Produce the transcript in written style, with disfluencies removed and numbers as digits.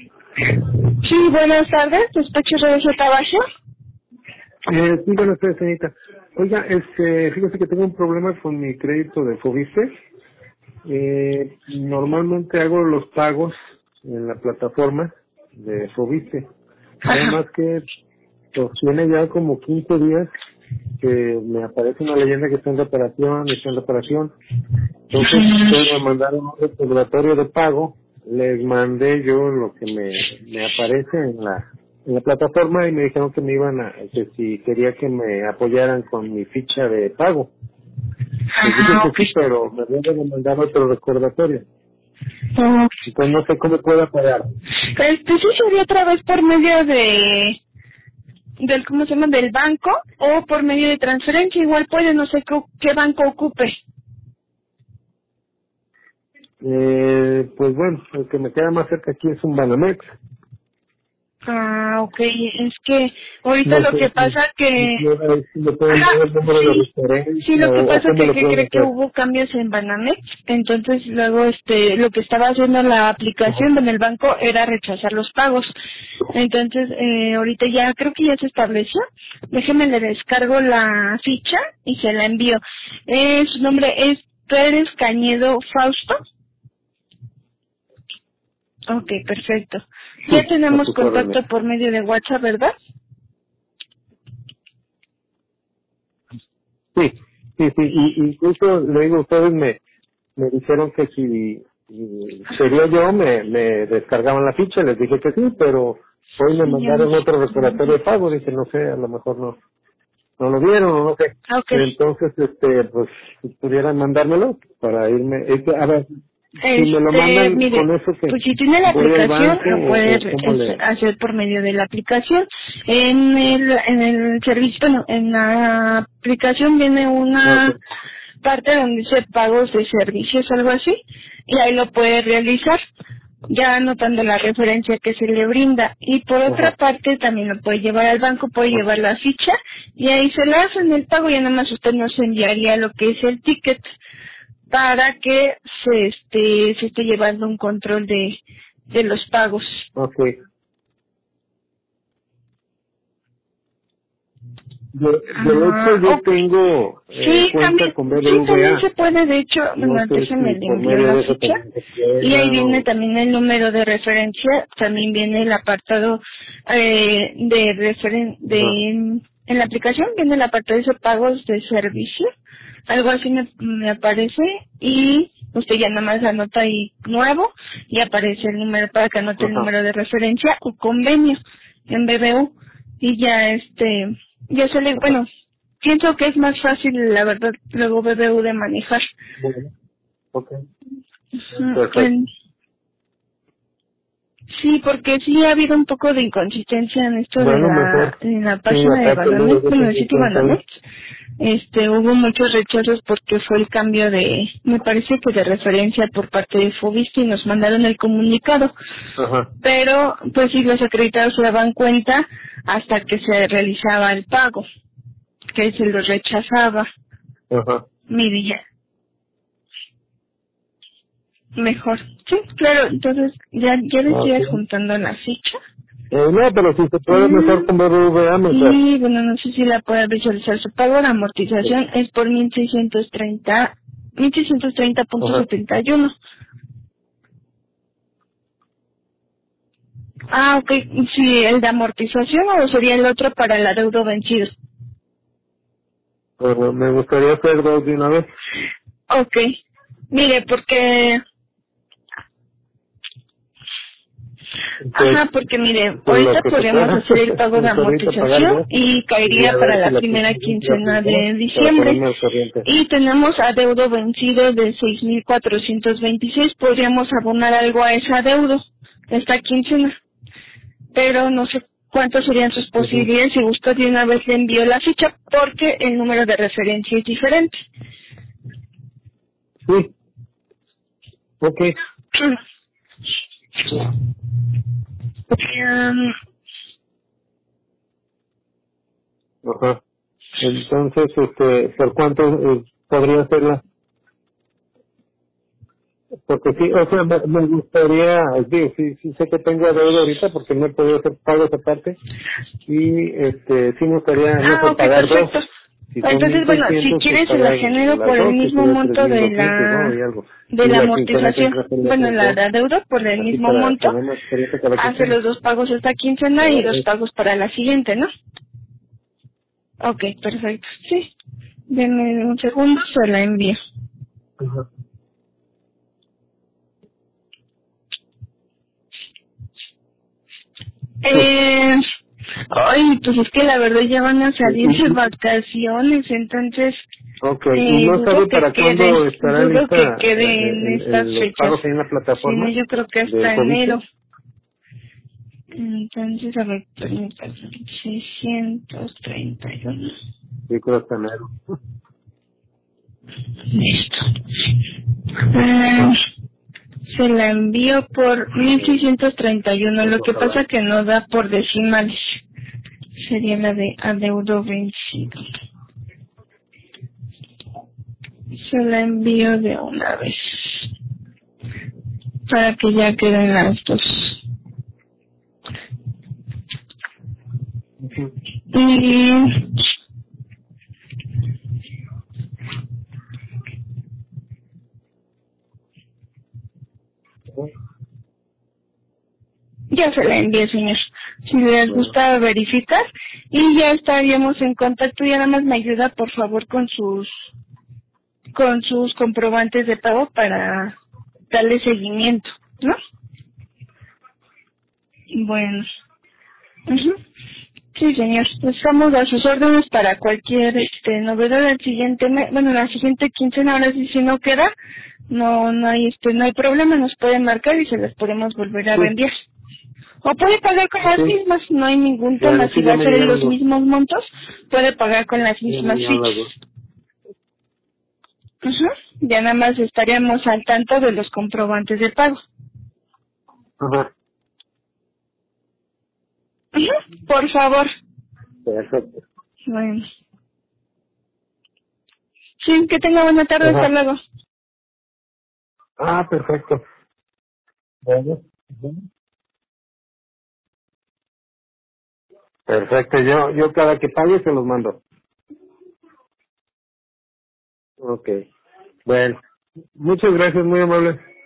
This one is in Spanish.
Sí, buenas tardes, despacho de Tabajo. Sí, buenas tardes, señorita. Oiga, fíjese que tengo un problema con mi crédito de Fobiste. Normalmente hago los pagos en la plataforma de Fobiste. Nada Ajá. más que pues, tiene ya como 15 días que me aparece una leyenda que está en reparación, está en reparación. Entonces, ustedes me mandaron un recordatorio de pago, les mandé yo lo que me aparece en la plataforma y me dijeron que me iban que si quería que me apoyaran con mi ficha de pago. Les dije Ajá, que ok. sí, pero me deben de mandar otro recordatorio. Ok. Entonces no sé cómo puedo apoyar. Sí sería otra vez por medio del, ¿cómo se llama? Del banco o por medio de transferencia, igual puede, no sé qué banco ocupe. Pues bueno, el que me queda más cerca aquí es un Banamex. Ah, ok, es que ahorita No lo que sé pasa que... si me pueden dar Ajá, el número de sí, sí, referencia lo que o pasa cómo lo que pueden cree que hacer. hubo cambios en Banamex, entonces luego lo que estaba haciendo la Ajá. aplicación en el banco era rechazar los pagos. Entonces, ahorita ya creo que ya se estableció. Déjeme le descargo la ficha y se la envío. Su nombre es Pérez Cañedo Fausto. Ok, perfecto. Ya Sí, a tenemos sus órdenes. contacto por medio de WhatsApp, ¿verdad? Sí, sí, y incluso le digo, ustedes me dijeron que si sería yo, me descargaban la ficha, les dije que sí, pero hoy me Sí, ya no mandaron otro sé. recordatorio de pago, dije, no sé, a lo mejor no lo vieron o no sé. Ok. Entonces, pues, si pudieran mandármelo para irme, a ver, si me lo mandan Mire, con eso que pues si tiene la voy al aplicación, banco lo puede o cómo le... hacer por medio de la aplicación. En el servicio, bueno, en la aplicación viene una Okay. parte donde dice pagos de servicios, algo así, y ahí lo puede realizar, ya anotando la referencia que se le brinda. Y por otra Ajá, parte, también lo puede llevar al banco, puede ajá, llevar la ficha, y ahí se le hacen el pago y nada más usted nos enviaría lo que es el ticket para que se esté llevando un control de los pagos. okay. De hecho, Ah, yo ok. tengo Sí, cuenta también, con sí, también BBVA. se puede, de hecho, No bueno, sé déjeme si le por envío medio la de eso ficha también se y ahí pueda viene o... también el número de referencia, también viene el apartado Ajá, en la aplicación viene el apartado de pagos de servicio, algo así me aparece y usted ya nada más anota ahí nuevo y aparece el número para que anote el ajá. número de referencia o convenio en BBU y ya ya se le, bueno, pienso que es más fácil, la verdad, luego BBU de manejar. Bueno, ok. Ujú. Perfecto. Sí, porque sí ha habido un poco de inconsistencia en esto de Bueno, mejor. en la Sí, página de aparte luego Banamex, yo bueno, el tengo sitio cuenta Banamex. ahí. Hubo muchos rechazos porque fue el cambio me parece que de referencia por parte de Fobiste y nos mandaron el comunicado. Ajá, Pero, pues sí, los acreditados se daban cuenta hasta que se realizaba el pago, que se los rechazaba. ajá. Mire, ya, mejor. Sí, claro, entonces ya le estoy Ok. adjuntando la ficha. No, pero si se puede mejor Mm, con BBVA, mejor. y bueno, no sé si la puede visualizar. Su pago de Sí. amortización es por 1630, Ajá. 1630.71. Ah, ok. Sí, el de amortización o sería el otro para el adeudo vencido. Pero me gustaría hacer dos de una vez. Ok. Mire, porque Entonces, Ajá, porque mire, lo ahorita que se podríamos pueda. hacer el pago de Pues ahorita pagar amortización dos y y caería a para ver si la la primera próxima la quincena primera de para diciembre. ponerme al corriente. Y tenemos adeudo vencido de 6.426. Podríamos abonar algo a ese adeudo esta quincena, pero no sé cuántas serían sus Ujú. posibilidades. Si gusta de una vez le envío la ficha porque el número de referencia es diferente. Sí, ok. Em, Ajá. Entonces, ¿por cuánto podría hacerla? Porque sí, o sea, me gustaría, digo, sí sé que tengo deuda ahorita porque no he podido hacer pagos aparte y sí me gustaría, no Ah, sé, ok, pagar dos. perfecto. Si son Entonces, bueno, si 1,600 pues quieres se la pagar genero las por el dos, que mismo sería monto 3,200, ¿no? Y algo. de Y la la quincena que amortización. entra sería Bueno, otras dos, la deuda por el así mismo para monto. tener una experiencia cada Hace quincena. los dos pagos esta quincena y dos pagos para la siguiente, ¿no? Ok, perfecto. Sí. Denme un segundo, se la envío. Ajá. Eh, ay, pues es que la verdad ya van a Y, salir de y, vacaciones, entonces ok, ¿y no sabe para cuándo estará dudo lista que quede en estas los fechas. pagos ahí en la Si no, plataforma yo creo que del hasta Fobiste? enero. Entonces, a ver, permítanme, 631. Sí, creo hasta enero. Listo. Ah, se la envío por 1631. Lo que pasa Ojalá. que no da por decimales. Sería la de adeudo vencido. Se la envío de una vez. Para que ya queden las dos. Ujú. Y ya se la envié, señor. Si les Bueno, gusta verificar. Y ya estaríamos en contacto. Y nada más me ayuda, por favor, con sus comprobantes de pago para darle seguimiento, ¿no? Bueno. Ujú. Sí, señor. Estamos a sus órdenes para cualquier novedad del siguiente mes. Bueno, la siguiente quincena, ahora sí, si no queda, no hay no hay problema, nos pueden marcar y se las podemos volver a sí, reenviar. O puede pagar con las sí. mismas, no hay ningún Bueno, tema. sí, Si va ya a me ser en llegaron los dos. mismos montos, puede pagar con las Ya me mismas llegaron las fichas. dos. Ujú. Ya nada más estaríamos al tanto de los comprobantes de pago. Ajá, Ujú. Por favor. perfecto. Bueno. Sí, que tenga buena tarde. Hasta Ajá. luego. Ah, perfecto. Bueno. Ujú. Perfecto, yo cada que pague se los mando. Ok. Bueno, muchas gracias, muy amable.